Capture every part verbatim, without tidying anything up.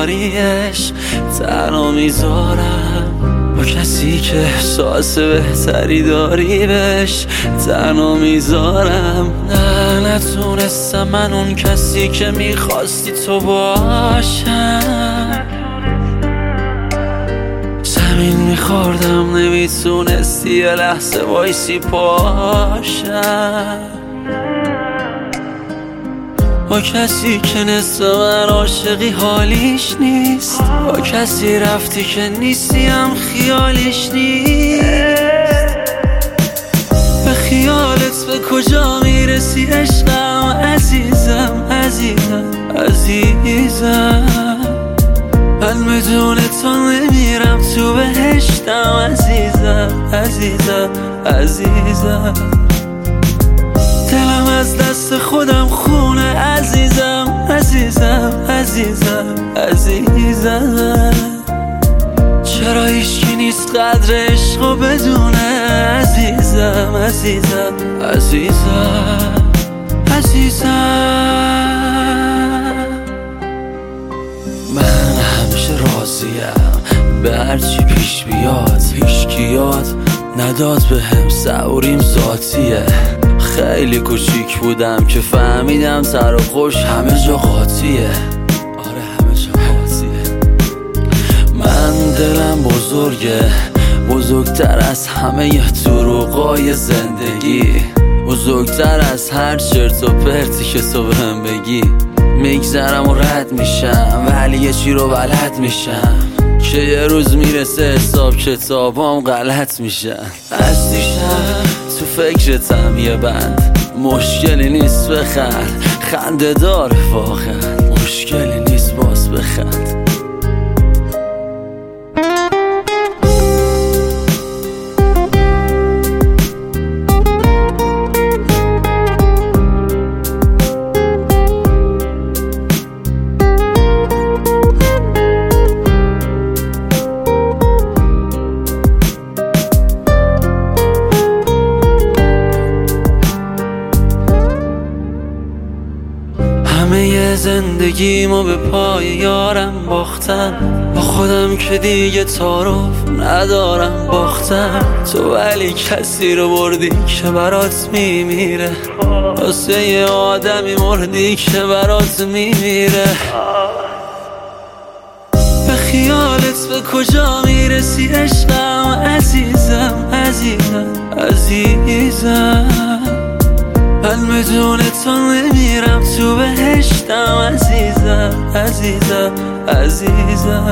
داریش تنها میذارم با کسی که احساس بهتری داری بهش تنها میذارم. نه نتونستم من اون کسی که میخواستی تو باشم، زمین میخوردم نمیتونستی یه لحظه وایسی پاشم. با کسی که نصف من عاشقی حالیش نیست، با کسی رفتی که نیستی هم خیالیش نیست. به خیالت به کجا میرسی عشقم عزیزم عزیزم عزیزم. من بدون تو نمیرم تو بهشتم عزیزم عزیزم عزیزم. دلم از دست خودم خونه عزیزم عزیزم عزیزم عزیزم. چرا هیچکی نیست قدر عشقو بدونه عزیزم عزیزم عزیزم عزیزم. من همیشه راضیم به هرچی پیش بیاد، هیچکی یاد نداد به هم سعوریم ذاتیه. خیلی کوچیک بودم که فهمیدم سر و خوش همه جا قاطیه. آره همه جا قاطیه. من دلم بزرگه، بزرگتر از همه دروغای زندگی، بزرگتر از هر چرت و پرتی که تو بهم بگی. میگذرم و رد میشم ولی یه چی رو بلد میشم که یه روز میرسه حساب کتابام غلط میشن. از دیشب تو فکرتم یه بند، مشکلی نیست بخند، خنده داره واقعا، مشکلی نیست باز بخند. همه زندگیمو به پای یارم باختم، با خودم که دیگه تعارف ندارم باختم. تو ولی کسی رو بردی که برات میمیره، واسه یه آدمی مردی که برات میمیره. به خیالت به کجا میرسی عشقم عزیزم عزیزم عزیزم. من بدون تو نمیرم تو بهشتم عزیزم عزیزم عزیزم.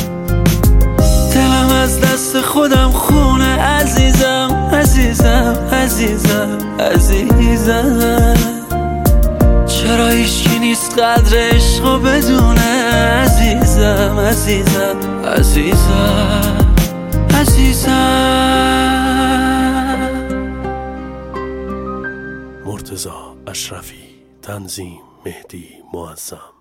دلم از دست خودم خونه عزیزم عزیزم عزیزم عزیزم. چرا هیچکی نیست قدر عشقو بدونه عزیزم عزیزم عزیزم عزیزم. مرتضی اشرفی، تنظیم مهدی معظم.